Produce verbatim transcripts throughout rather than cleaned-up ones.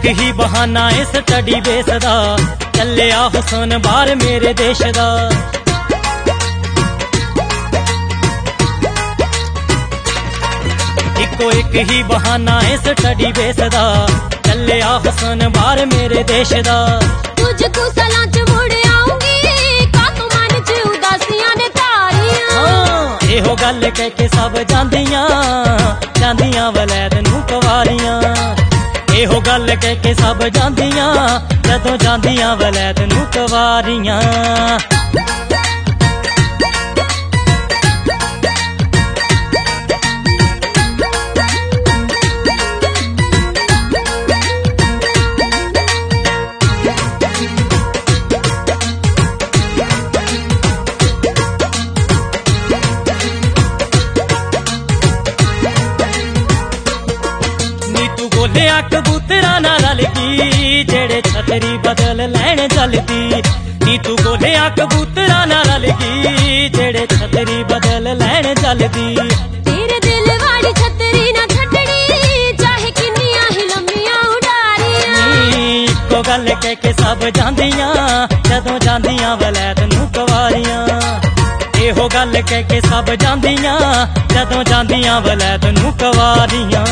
एक ही बहाना है स्टडी बेस दा, चलिया हुसन बाहर मेरे देश दा। इको एक ही बहाना है स्टडी बेस दा, चलिया हुसन बाहर मेरे देश दा। कुछ तू सालां च मुड़ आऊंगी, कातों मन च उदासियां ने तारियां। हाँ एहो गल कह के सब जांदियां, जांदियां वलैद नूं कवारियां। एहो गल कह के सब जांदियां, जदों जांदियां वलैद नूं कवारियां। बोलिया कबूतरा ना रलगी, जेड़े छतरी बदल लैन चलदी। नी तू बोलिया कबूतरा ना रलगी, जेड़े छतरी बदल लैन चलदी। तेरे दिल वाली छतरी ना छड्डनी, चाहे किन्नियां ही लंबियां उडारियां। इको गल कह के सब जांदियां, जदों जांदियां वलैद नूं कवारियां। एहो गल कह के सब जांदियां, जदों जांदियां वलैद नूं कवारियां।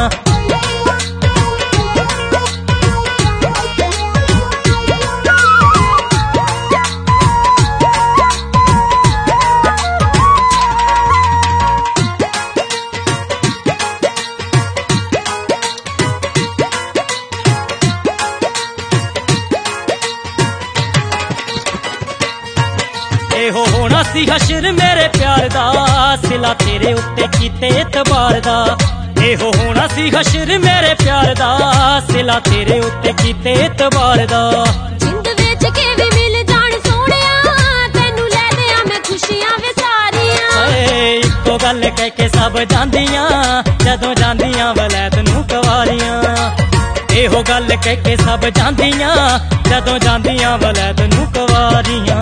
एहो होना सी हशर मेरे प्यार दा, सिला तेरे उत्ते कीते इतबार दा। एहो होना सी हशर मेरे प्यार दा, सिला तेरे उत्ते कीते इतबार दा। जिंद विच के भी मिल जान सोहणिया, तैनू लै दियां मैं खुशियां वे सारियां। इको गल कह के सब जांदियां, जदों जांदियां वलैद नूं कवारियां। एहो गल कह के सब जांदियां, जदों जांदियां वलैद नूं कवारियां।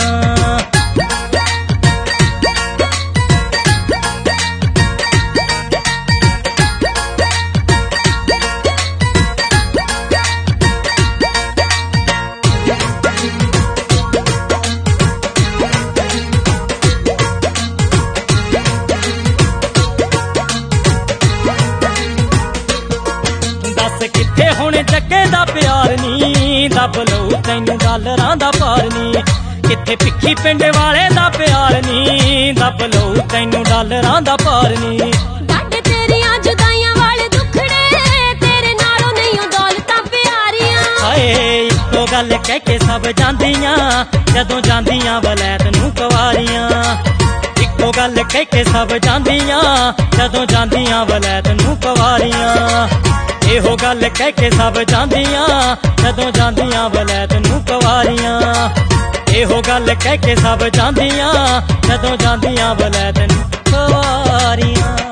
किथे हुण जगे दा प्यार नी, दब लऊ तैनू डालरां दा पार नी। किथे पिक्खी पिंड वाले दा प्यार नी, दब लऊ तैनू डालरां दा पार नी। डड तेरियां जुदाइयां वाले दुखड़े, तेरे नालों नहीं दौलतां प्यारियां। हाय इको गल कह के सब जांदियां, जदों जांदियां वलैद नूं कवारियां। इको गल कह के सब जांदियां, जदों जांदियां वलैद नूं कवारियां। एहो गल कह के सब जांदियां, जदों जांदियां वलैद नूं कवारियां। एहो गल कह के सब जांदियां, जदों जांदियां वलैद नूं कवारियां।